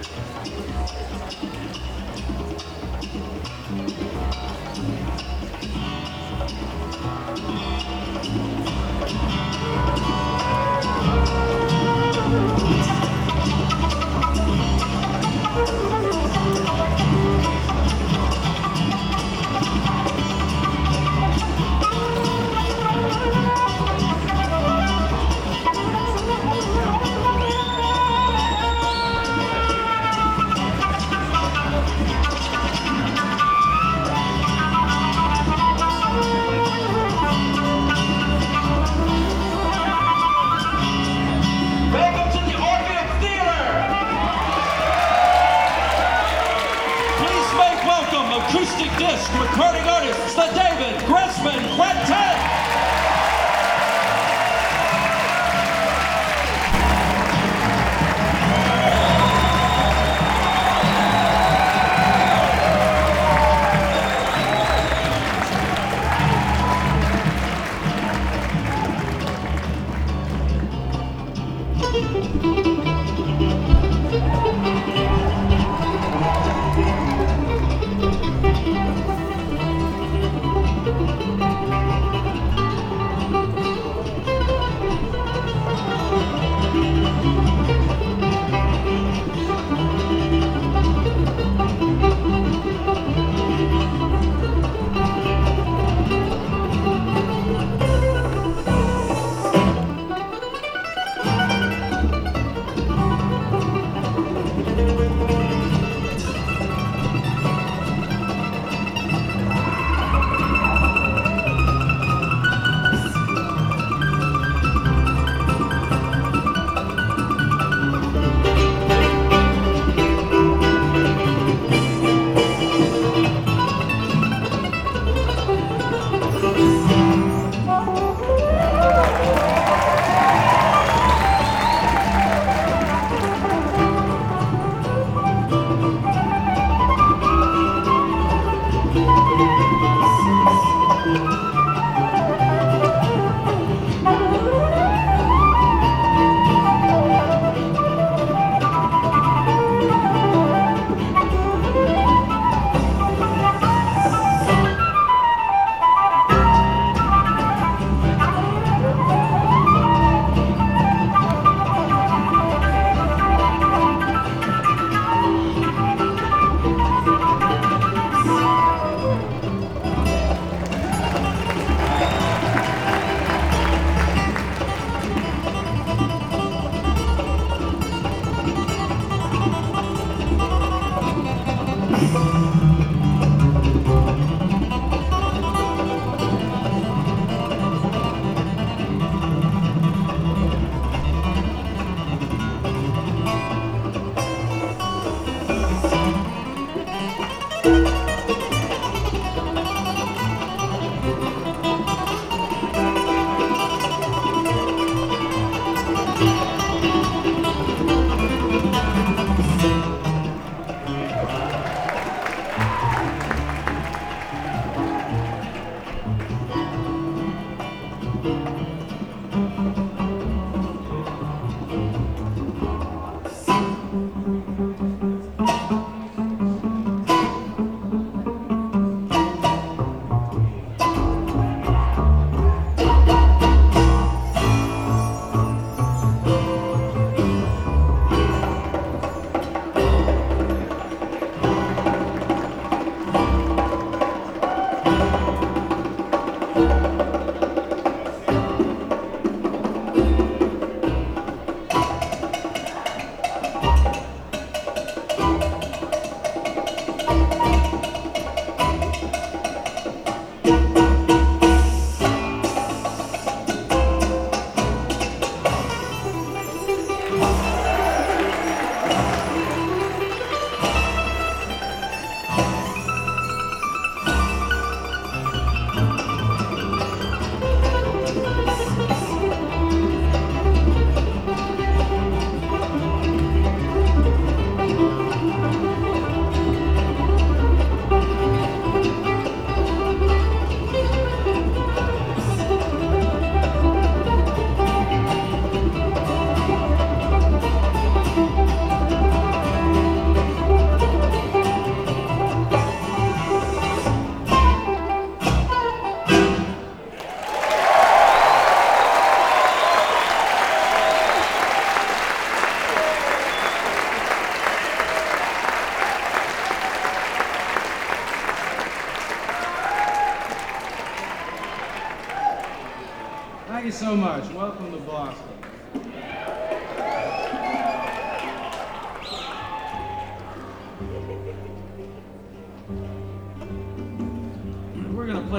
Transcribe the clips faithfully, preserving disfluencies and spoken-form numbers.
Acoustic disc recording artists, the David Gressman Quartet.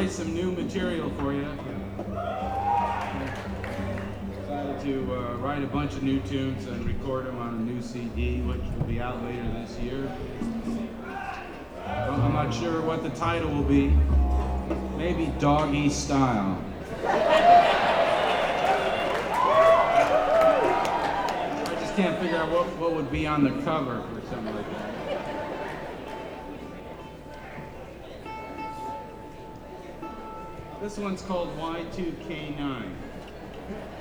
play some new material for you. Decided to uh, write a bunch of new tunes and record them on a new C D, which will be out later this year. I'm not sure what the title will be. Maybe Doggy Style. I just can't figure out what, what would be on the cover for something like that. This one's called Y two K nine.